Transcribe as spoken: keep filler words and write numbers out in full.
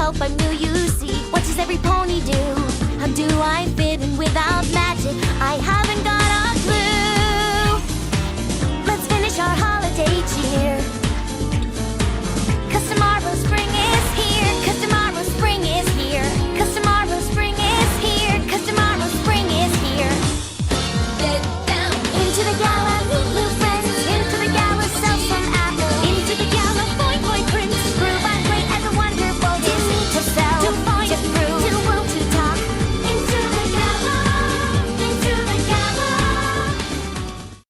hope I'm new, you see. What does every pony do? How do I fit in without magic? I have